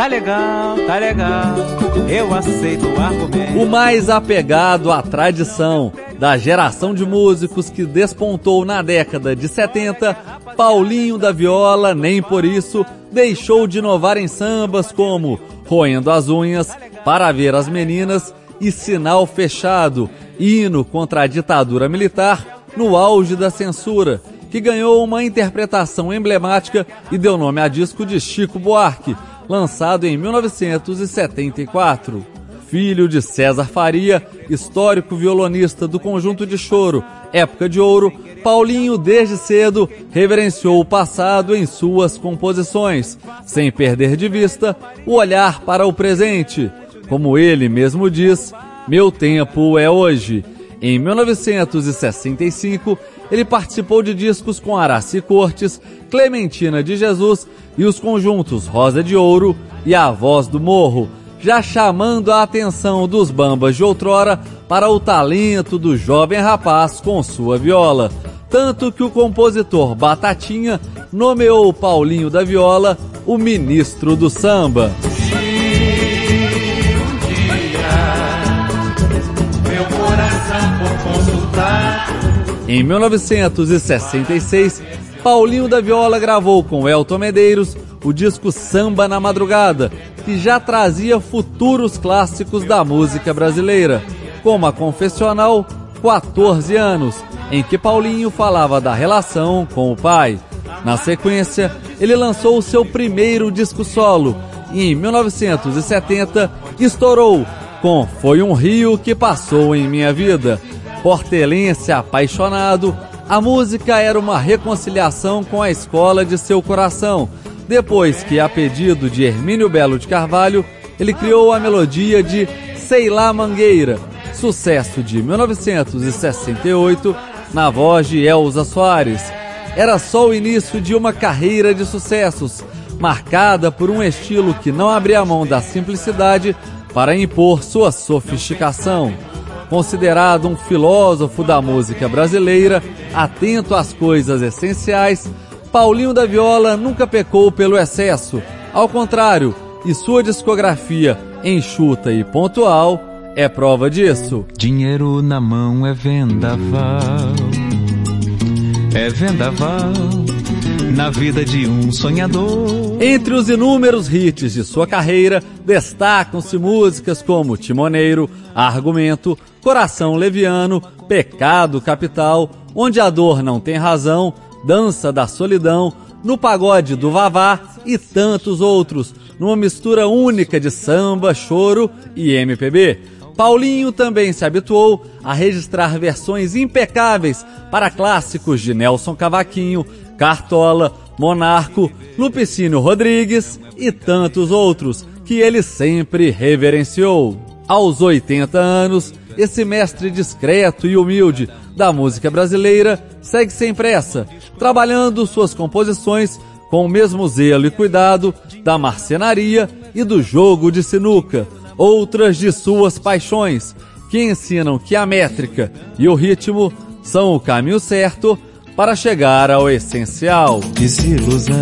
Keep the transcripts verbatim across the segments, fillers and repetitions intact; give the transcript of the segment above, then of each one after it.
Tá legal, tá legal, eu aceito o argumento. O mais apegado à tradição da geração de músicos que despontou na década de setenta, Paulinho da Viola, nem por isso, deixou de inovar em sambas como Roendo as Unhas, Para Ver as Meninas e Sinal Fechado, hino contra a ditadura militar no auge da censura, que ganhou uma interpretação emblemática e deu nome a disco de Chico Buarque, lançado em mil novecentos e setenta e quatro. Filho de César Faria, histórico violonista do Conjunto de Choro, Época de Ouro, Paulinho desde cedo reverenciou o passado em suas composições, sem perder de vista o olhar para o presente. Como ele mesmo diz, meu tempo é hoje. Em mil novecentos e sessenta e cinco, ele participou de discos com Araci Cortes, Clementina de Jesus e os conjuntos Rosa de Ouro e A Voz do Morro, já chamando a atenção dos bambas de outrora para o talento do jovem rapaz com sua viola. Tanto que o compositor Batatinha nomeou Paulinho da Viola o ministro do samba. Em mil novecentos e sessenta e seis, Paulinho da Viola gravou com Elton Medeiros o disco Samba na Madrugada, que já trazia futuros clássicos da música brasileira, como a Confessional, quatorze anos, em que Paulinho falava da relação com o pai. Na sequência, ele lançou o seu primeiro disco solo e em mil novecentos e setenta estourou com Foi um Rio que Passou em Minha Vida. Portelense apaixonado, a música era uma reconciliação com a escola de seu coração, depois que, a pedido de Hermínio Belo de Carvalho, ele criou a melodia de Sei Lá Mangueira, sucesso de mil novecentos e sessenta e oito, na voz de Elza Soares. Era só o início de uma carreira de sucessos, marcada por um estilo que não abria mão da simplicidade para impor sua sofisticação. Considerado um filósofo da música brasileira, atento às coisas essenciais, Paulinho da Viola nunca pecou pelo excesso. Ao contrário, e sua discografia enxuta e pontual é prova disso. Dinheiro na mão é vendaval, é vendaval na vida de um sonhador. Entre os inúmeros hits de sua carreira, destacam-se músicas como Timoneiro, Argumento, Coração Leviano, Pecado Capital, Onde a Dor Não Tem Razão, Dança da Solidão, No Pagode do Vavá e tantos outros, numa mistura única de samba, choro e M P B. Paulinho também se habituou a registrar versões impecáveis para clássicos de Nelson Cavaquinho, Cartola, Monarco, Lupicínio Rodrigues e tantos outros que ele sempre reverenciou. Aos oitenta anos, esse mestre discreto e humilde da música brasileira segue sem pressa, trabalhando suas composições com o mesmo zelo e cuidado da marcenaria e do jogo de sinuca, outras de suas paixões, que ensinam que a métrica e o ritmo são o caminho certo para chegar ao essencial. Desilusão,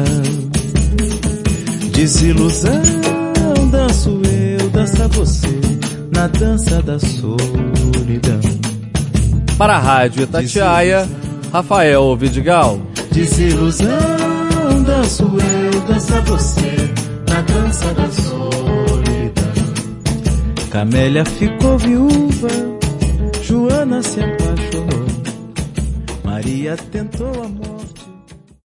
desilusão, danço eu, dança você, na dança da solidão. Para a Rádio Itatiaia, Rafael Vidigal. Desilusão, danço eu, dança você, na dança da solidão. Camélia ficou viúva, Joana se apaixonou, Maria tentou amor.